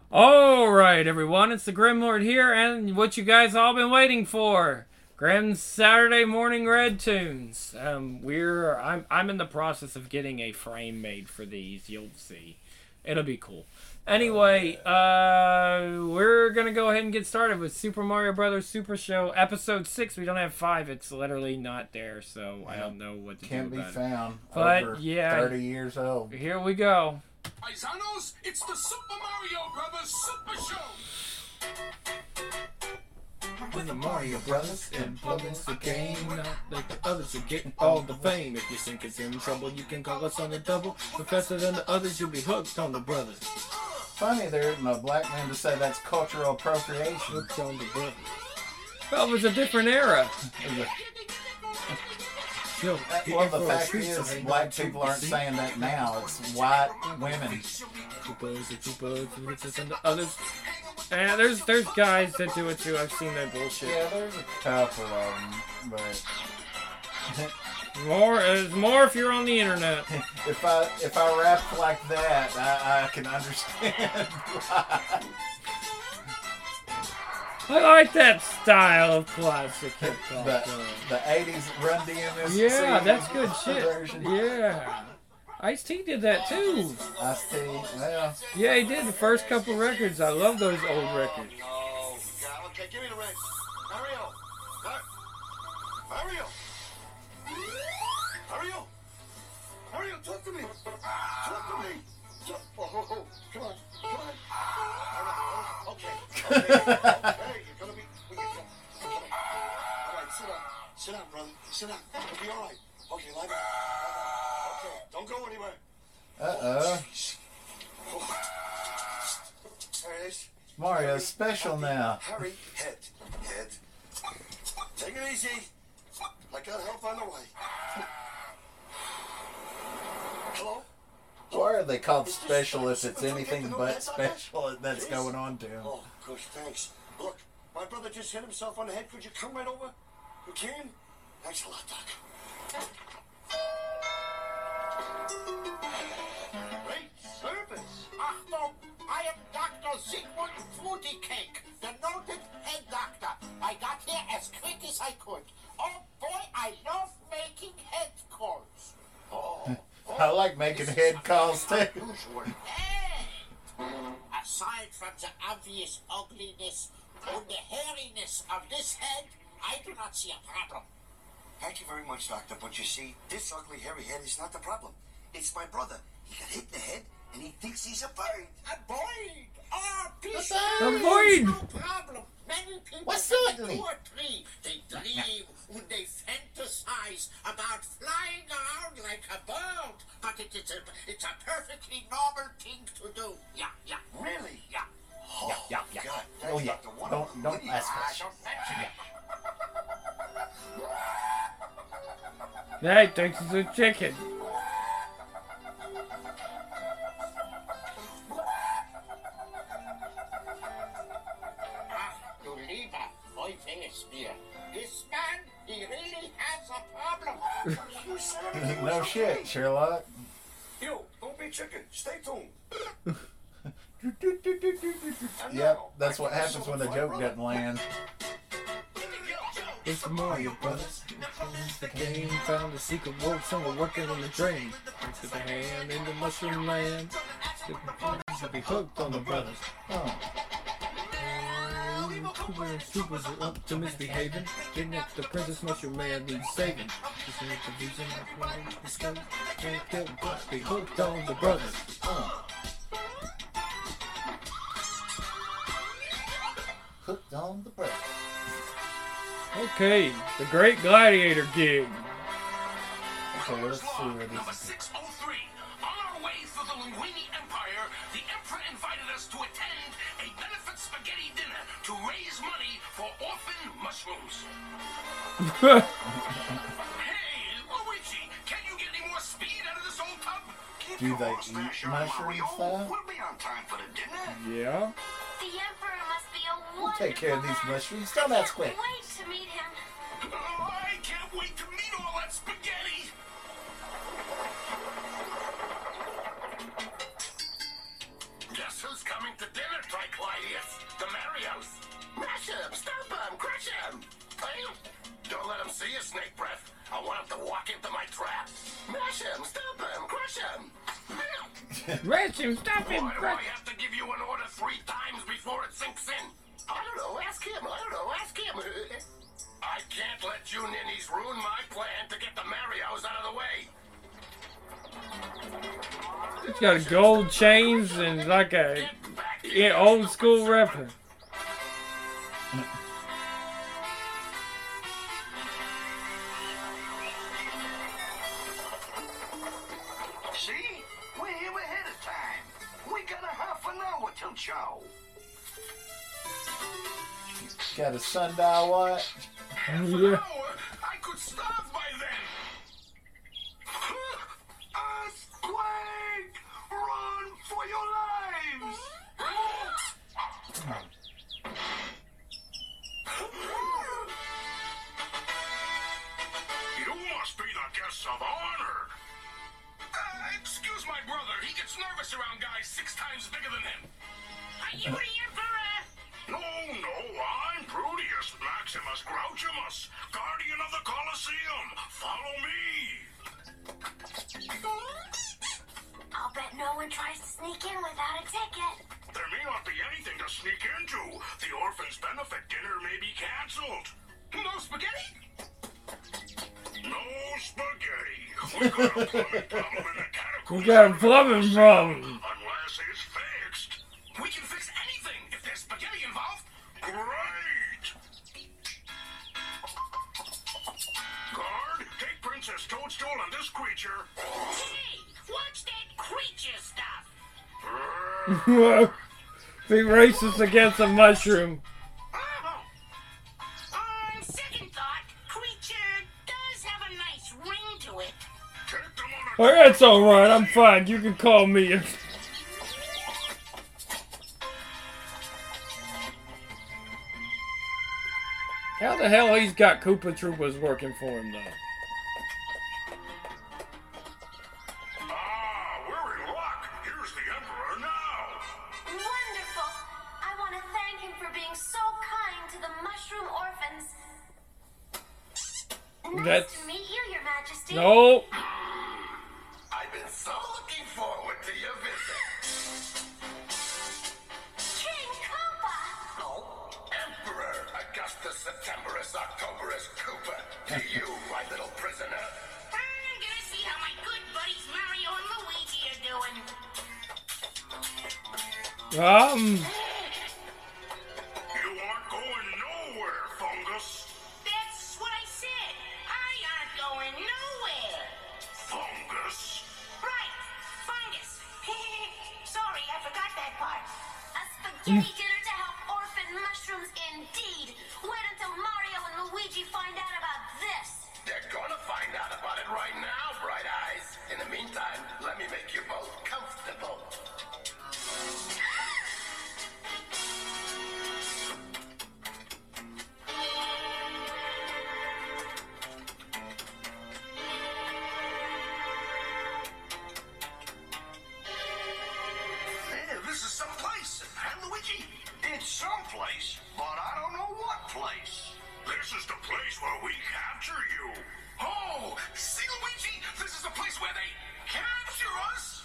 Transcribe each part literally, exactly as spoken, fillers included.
All right, everyone, it's the Grim Lord here, and what you guys all been waiting for, Grim's Saturday Morning Red Tunes. Um, we're I'm I'm in the process of getting a frame made for these. You'll see, it'll be cool. Anyway, uh, we're gonna go ahead and get started with Super Mario Brothers Super Show Episode Six. We don't have five; it's literally not there, so I don't know what to Can't do be about it. found. But, Over yeah. thirty years old. Here we go. Paisanos, it's the Super Mario Brothers Super Show! With the Mario Brothers and plugins the game, not like the others are getting all the fame. If you think it's in trouble, you can call us on the double. But faster than the others, you'll be hooked on the brothers. Funny there isn't a black man to say that's cultural appropriation. Hooked on the brothers. Well, it was a different era. Yo, Well, the fact is, black people aren't saying that now. It's white women. Two buds, two buds, who hits us and the others. And there's there's guys that do it too. I've seen that bullshit. Yeah, there's a couple of them, but More is more if you're on the internet. if I if I rap like that, I, I can understand why. I like that style of classic hip hop. The, the eighties Run D M C Yeah, that's good shit. version. Yeah. Ice-T did that too. Ice-T, well, Yeah, he did the first couple records. I love those old records. Oh, God. Okay, give me the ring. Mario! Mar- Mario! Mario! Mario, talk to me! Talk to me! Talk- oh, oh, oh. Come on, come on. All right, okay, okay, okay, you're gonna be... We get to... Okay. All right, sit down. Sit down, brother. Sit down. You'll be all right. Okay, lie down. Okay, don't go anywhere. uh-oh. There it is. Mario's special now. Harry, head, head. Take it easy. I got help on the way. Hello? Why are they called special if it's anything but special that's going on to him? Oh, gosh, thanks. Look, my brother just hit himself on the head. Could you come right over? You can? Thanks a lot, Doc. Great service. Achtung, I am Doctor Sigmund Fruity-Cake, the noted head doctor. I got here as quick as I could. Oh boy, I love making head calls. Oh, I like making head calls too. unusual. And aside from the obvious ugliness and the hairiness of this head, I do not see a problem. Thank you very much, Doctor. But you see, this ugly hairy head is not the problem. It's my brother. He got hit in the head, and he thinks he's a bird. A void! Ah, peace! A void! No problem. Many people What's so think ugly? two or three. They dream when they fantasize about flying around like a bird. But it is a, it's a perfectly normal thing to do. Yeah, yeah, Really? yeah. Oh, yeah, yeah. God. Oh, Thanks, yeah. Doctor. Wonderful. Don't, don't Goody. ask I questions. don't mention it. Hey, thanks to the chicken. Ah, du lieber Euphemisbier. This man, he really has a problem. You son of a- No shit, Sherlock. You, don't be chicken. Stay tuned. And Yep, now, that's back what to happens when the my joke brother. doesn't land. It's the Mario Brothers. The game found the secret wolf somewhere working on the drain. Thanks to the hand in the mushroom land. Should be hooked on the brothers. Oh. Super and Supers are up to misbehaving. Kidnap the Princess Mushroom Man needs saving. This ain't the reason I play this game. Can't get but be hooked on the brothers. Oh. Hooked on the breath. Okay, the Great Gladiator Gig. Okay, let's see where Number this is. six oh three. On our way through the Linguini Empire, the Emperor invited us to attend a benefit spaghetti dinner to raise money for orphan mushrooms. Hey, Luigi, can you get any more speed out of this old tub? Keep Do your they mustache eat on, mushrooms, Mario. though? We'll be on time for the dinner. Yeah. The Emperor must be a We'll wonderful take care of these man. mushrooms. Don't ask Can't quick. wait to meet him. Oh, I can't wait to meet all that spaghetti. Guess who's coming coming to dinner, Triclydius. The Marios. Mash him, stomp him, crush him. Don't let him see you, snake breath. I want him to walk into my trap. Mash him, stomp him, crush him. Mash him, stop him, Why do crush. I have to give you an order three times before it sinks in? I don't know, ask him, I don't know, ask him. I can't let you ninnies ruin my plan to get the Marios out of the way. He's got a gold chains and like a Get back here, yeah, old school reference. See? We're here ahead of time. We got a half an hour till Joe. Got a sundial what? Yeah. I could starve by then. Earthquake! Run for your lives! You must be the guests of honor. Uh, excuse my brother. He gets nervous around guys six times bigger than him. Are you the Emperor? No, no, I'm Prudius Maximus Grouchimus, guardian of the Colosseum. Follow me. I'll bet no one tries to sneak in without a ticket. There may not be anything to sneak into. The orphans' benefit dinner may be canceled. No spaghetti? No spaghetti. We got a plumbing problem in the catacombs. We got a plumbing problem. Unless it's fixed. We can fix anything if there's spaghetti involved. Great! Guard, take Princess Toadstool and this creature. Hey, what's that creature stuff? Be racist against a mushroom. On second thought, creature does have a nice ring to it. Take them on a Oh, that's alright, I'm fine. You can call me. How the hell he's got Koopa Troopas working for him, though? Ah, we're in luck. Here's the Emperor now. Wonderful. I want to thank him for being so kind to the mushroom orphans. Nice That's- to meet you, Your Majesty. No. I've been so looking forward to your visit. King Koopa. Oh, Emperor Augustus Septemberus Octoberus Koopa. To you, my little prisoner. I'm gonna see how my good buddies Mario and Luigi are doing. Um. You aren't going nowhere, Fungus. That's what I said. I aren't going nowhere. Fungus? Right, fungus. Sorry, I forgot that part. A spaghetti dinner to help orphan mushrooms indeed. Wait until Mario and Luigi find out about this. They're gonna find out about it right now, Bright Eyes. In the meantime, let me make you both comfortable. Yeah, this is some place, huh, Luigi? It's some place, but I don't know what place. This is the place where we capture you. Oh, see, Luigi? This is the place where they capture us.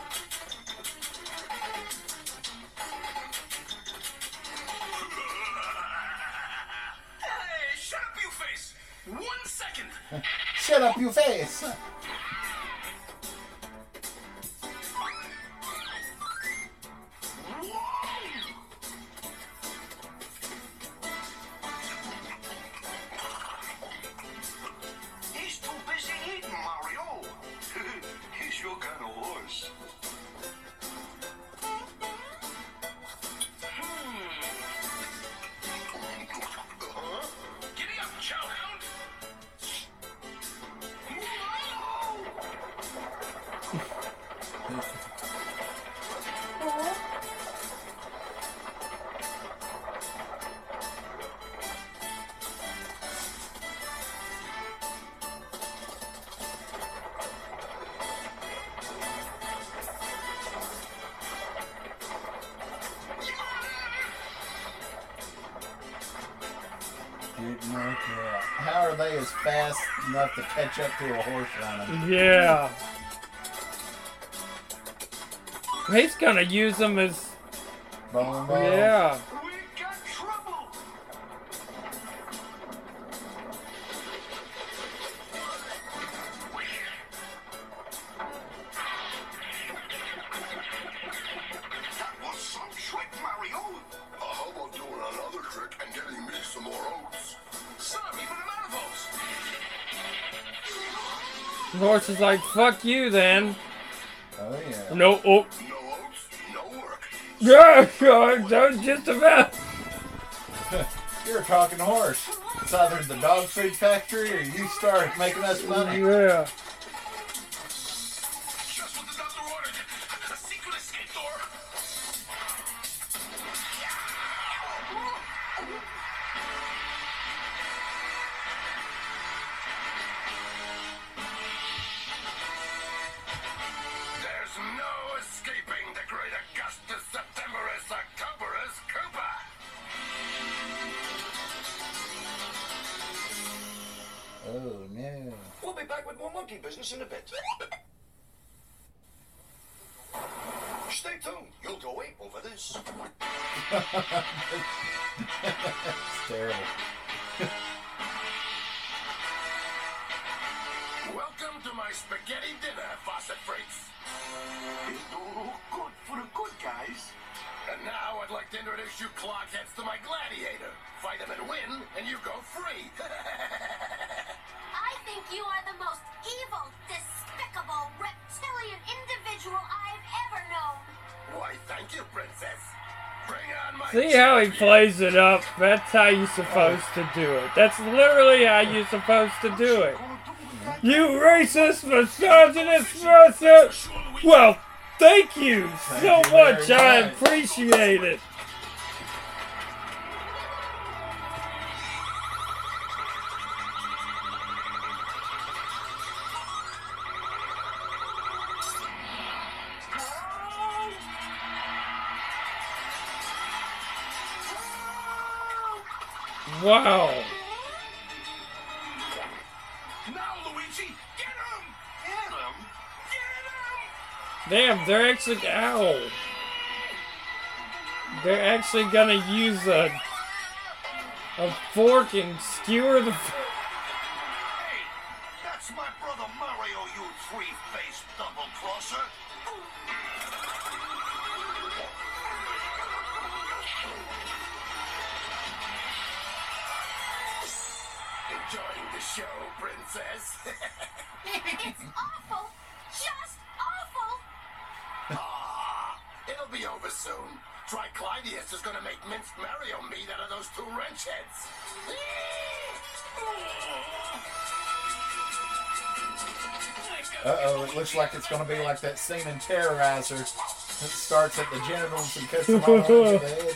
Hey, shut up, you face. One second. Shut up, you face. He's too busy eating, Mario. He's your kind of horse. Giddy up, Chowhound. Didn't work out. How are they as fast enough to catch up to a horse running? Yeah. He's gonna use them as. Bowling ball. Yeah. We got trouble. That was some trick, Mario. Uh, how about doing another trick and getting me some more oats? Son, even an out of oats. The horse is like, fuck you then. Oh yeah. No, oh. No oats, no work. Yeah, sure, don't just about. You're a talking horse. It's either the dog food factory or you start making us money. Yeah. Just what the doctor ordered. A secret escape door. There's no escaping the great Augustus Septemberus Octoberus Cooper. Oh no. We'll be back with more monkey business in a bit. Stay tuned. You'll go ape over this. It's terrible. Welcome to my spaghetti dinner, faucet freaks. It don't look good for the good guys. And now I'd like to introduce you clockheads to my gladiator. Fight him and win, and you go free. I think you are the most evil, despicable, reptilian individual I've ever known. Why, thank you, princess. Bring on my See how he plays it up? That's how you're supposed to do it. That's literally how you're supposed to do it. You racist, misogynist, racist. Well, thank you so Thank you very much. I much. appreciate it. Wow. Now, Luigi, get him! Get him. Get him! Damn, they're actually. Ow. They're actually gonna use a. a fork and skewer the. Hey, that's my brother Mario, you three-faced double-crosser. Enjoying the show, princess? It's awful. Just awful. Ah, it'll be over soon. Triclydius is gonna make minced Mario meat out of those two wrench heads. Uh-oh, it looks like it's going to be like that scene in Terrorizer. It starts at the genitals and cuts them all into the head.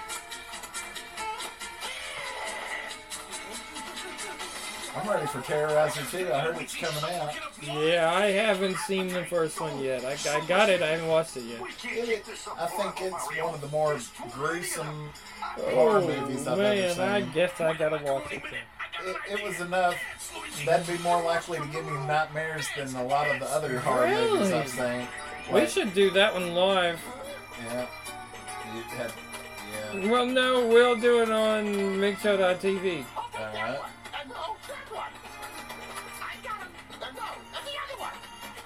I'm ready for Terrorizer too. I heard it's coming out. Yeah, I haven't seen the first one yet. I, I got it, I haven't watched it yet. We can't It, get this up I for think Uncle it's Mario. one of the more gruesome horror Oh, movies I've man, ever I seen. guess I gotta watch it then. It, it was enough. That'd be more likely to give me nightmares than a lot of the other horror movies I've seen. We Like, should do that one live. Yeah. You had, yeah. Well, no, we'll do it on Mixo dot T V. Alright. And no, that one. I got him. And no, and the other one.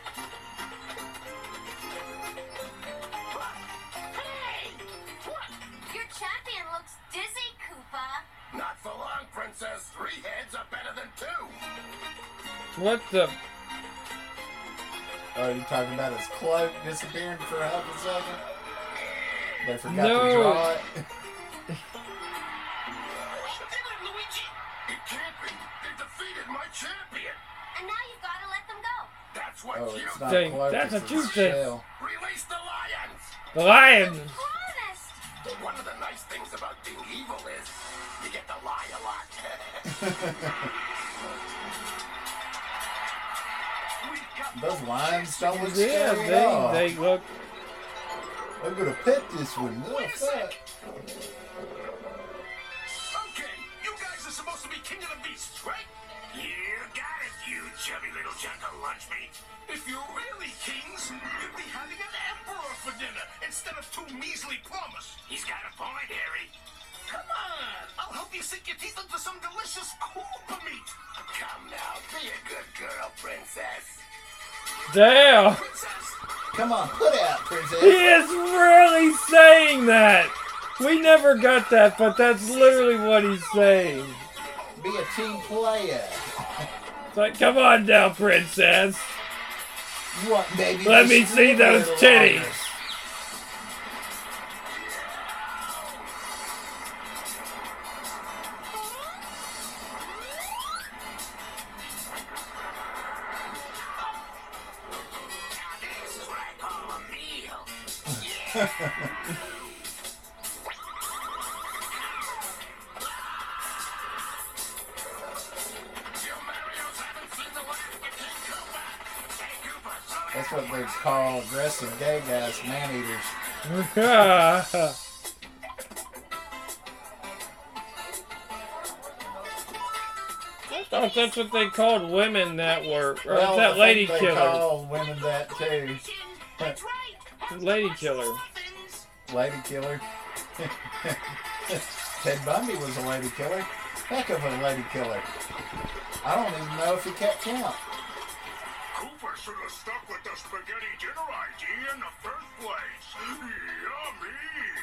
Hey! What? Your champion looks dizzy, Koopa. Not for long, princess. Three heads are better than two. What the? Oh, you talking about his cloak disappearing for a half a second? They forgot No. to draw it. We did it, Luigi. It can't be. They defeated my champion. And now you've got to let them go. That's what Oh, you it's not Dang, cloak, that's it's what you his said. shell. Release the lions. The lion! Promised. One of the nice things about being evil is you get to lie a lot. Those lions don't look Yeah, scary at all. they, they look. I'm gonna pet this one. Oh, Wait a fuck. Okay, you guys are supposed to be king of the beasts, right? You got it, you chubby little chunk of lunch meat. If you're really kings, you'd be having an emperor for dinner instead of two measly plumbers. He's got a point, Harry. Come on, I'll help you sink your teeth into some delicious Koopa meat. Come now, be a good girl, princess. Damn. Princess! Come on, put out, princess. He is really saying that. We never got that, but that's literally what he's saying. Be a team player. It's like, come on now, princess. What, baby? Let me Just see live a those little titties. longer. Now this is what I call a meal. You Marios haven't seen the last of King Koopa. Hey, Koopa, slow down. That's what they call aggressive gay guys, man-eaters. I thought that's what they called women that were, or Well, that I lady think they killer. call women that too. That's right. Lady killer. Lady killer. Ted Bundy was a lady killer. Heck of a lady killer. I don't even know if he kept count. Cooper should have stuck with the spaghetti dinner idea in the first place. Yummy!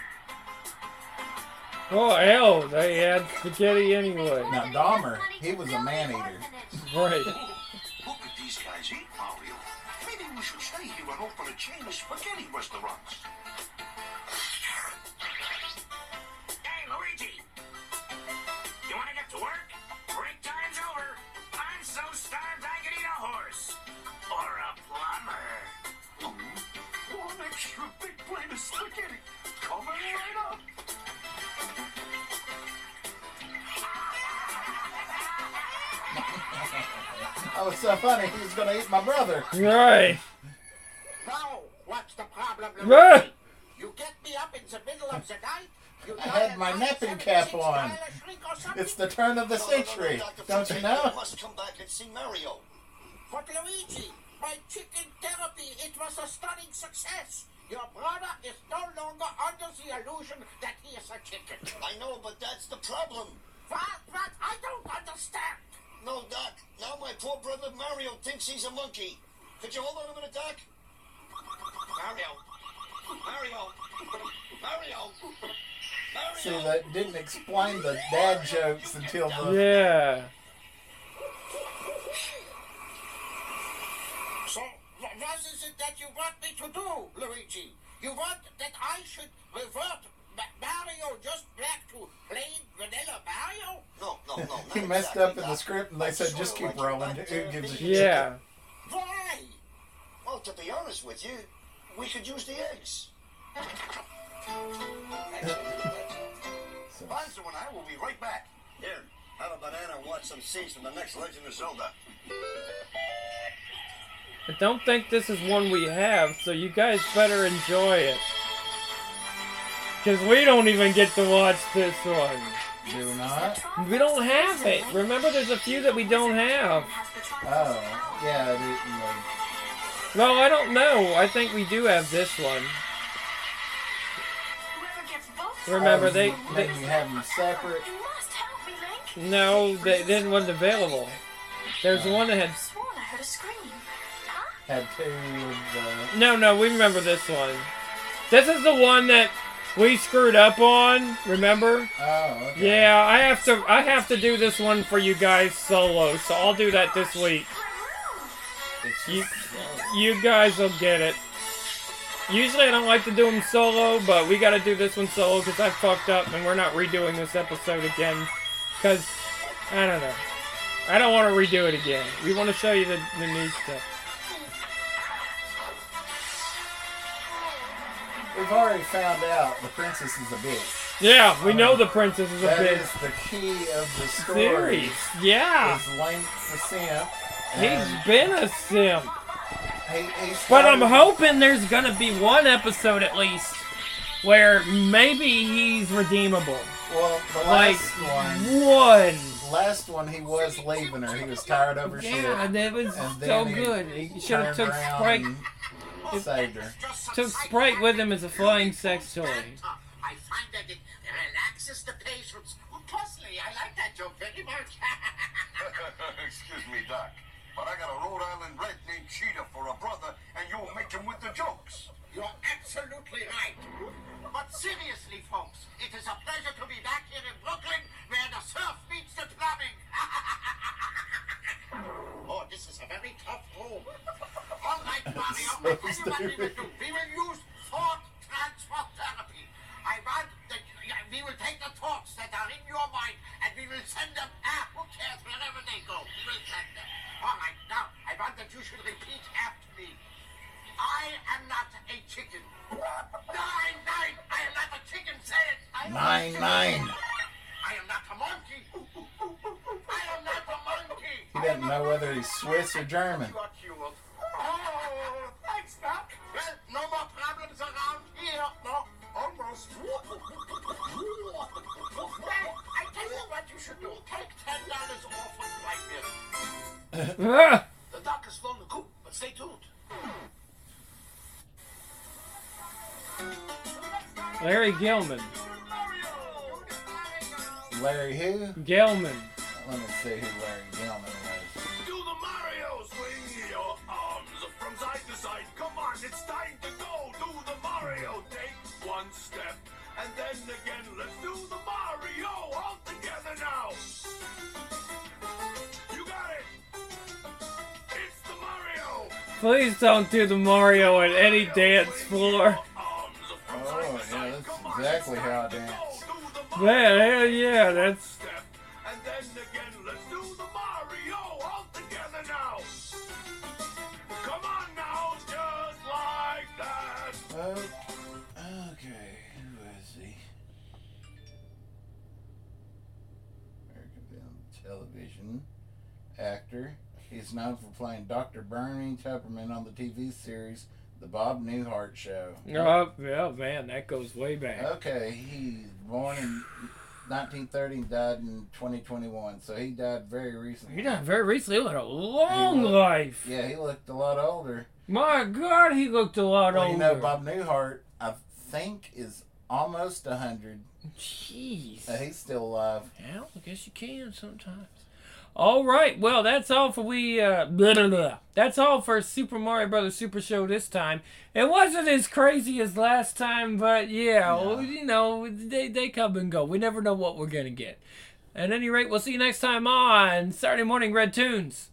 Oh, hell, they had spaghetti anyway. Now, Dahmer, he was a man-eater. Right. Look at these guys eat, Mario. Maybe we should stay here and open a chain of spaghetti restaurants. Hey, Luigi! You want to get to work? Break time's over. I'm so starved I could eat a horse. Or a plumber. One extra big plate of spaghetti. Coming right up. Oh, it's so funny. He was going to eat my brother. Right. Now, what's the problem, Right. Luigi? You get me up in the middle of the night? You I had dial my nine napping seven cap six on. dial a shrink or something? It's the turn of the century. Don't you know? must come back and see Mario. But Luigi, my chicken therapy, it was a stunning success. Your brother is no longer under the illusion that he is a chicken. I know, but that's the problem. But, but I don't understand. No, Doc. Now my poor brother Mario thinks he's a monkey. Could you hold on a minute, Doc? Mario. Mario. Mario. Mario. See, they didn't explain the dad jokes until the... Yeah. So, wh- what is it that you want me to do, Luigi? You want that I should revert Ma- Mario just back to plain vanilla Mario? No, no, no. not He messed exactly, up in the Doc. script and they I'd said, sorta just keep like you rolling. back Who there gives a being shit? Yeah. Why? Well, to be honest with you, we could use the eggs. Bonzo and I will be right back. Here, have a banana and watch some scenes from the next Legend of Zelda. I don't think this is one we have, so you guys better enjoy it. Because we don't even get to watch this one. Do not? We don't have it. Remember, there's a few that we don't have. Oh, yeah, it didn't. Well, I don't know. I think we do have this one. Remember, they... Maybe they you have them separate. You must help me, Link. no, they didn't wasn't available. There's one that had... Sworn I heard a scream. Huh? Had two of the... No, no, we remember this one. This is the one that we screwed up on. Remember? Oh, okay. Yeah, I have to. I have to do this one for you guys solo, so I'll do that this week. It's You, just, you guys will get it. Usually I don't like to do them solo, but we got to do this one solo because I fucked up, and we're not redoing this episode again. Because I don't know. I don't want to redo it again. We want to show you the, the new stuff. we've already found out the princess is a bitch. Yeah, we know the princess is a That bitch. is the key of the story. Series. Yeah. Is Link the simp. He's and been a simp. he, he But I'm started- hoping there's gonna be one episode at least where maybe he's redeemable. Well, the Like last one, one. last one he was leaving her. He was tired of her shit. Yeah, that was And so then he good. He should have turned took around Sprite, and saved her. took Sprite with him as a flying sex toy. I find that it relaxes the patients. Well, personally, I like that joke very much. Excuse me, Doc, but I got a Rhode Island red named Cheetah for a brother, and you'll make him with the jokes. You're absolutely right. But seriously, folks, it is a pleasure to be back here in Brooklyn where the surf meets the plumbing. Oh, this is a very tough room. All right, Mario, So I tell you what we will do. We will use thought transfer therapy. I want that we will take the thoughts that are in your mind and we will send them, ah, who cares, wherever they go. We will send them. All right, now, I want that you should repeat after me. I am not a chicken. Nine, nine. I am not a chicken. Say it. I am not a Nine, chicken. nine. I am not a monkey. I am not a monkey. He doesn't know whether he's Swiss or German. You are cute. Oh, thanks, Doc. Well, no more problems around here. No, almost. Well, I tell you what you should do. Take ten dollars off of my bill. Ah! The doc has flown the coop, but stay tuned. Larry Gilman. Larry who? Gelman. Let me see who Larry Gilman was. Do the Mario swing your arms from side to side. Come on, it's time to go. Do the Mario. Take one step and then again. Let's do the Mario all together now. You got it. It's the Mario. Please don't do the Mario at any dance floor. Oh, yeah, that's exactly how I dance. Man, hell yeah, that's... And then again, let's do the Mario all together now. Come on now, just like that. Oh, okay, who is he? American film television actor. He's known for playing Doctor Bernie Tupperman on the T V series The Bob Newhart Show. Oh, yeah, man, that goes way back. Okay, he's born in nineteen thirty and died in twenty twenty-one, so he died very recently. He died very recently. He had a long He looked- life. Yeah, he looked a lot older. My God, he looked a lot Well, older. you know, Bob Newhart, I think, is almost one hundred. Jeez. Uh, he's still alive. Yeah, I guess you can sometimes. All right, well, that's all for we. Uh, blah, blah, blah. That's all for Super Mario Brothers Super Show this time. It wasn't as crazy as last time, but yeah, No. well, you know, they they come and go. We never know what we're gonna get. At any rate, we'll see you next time on Saturday Morning Red Tunes.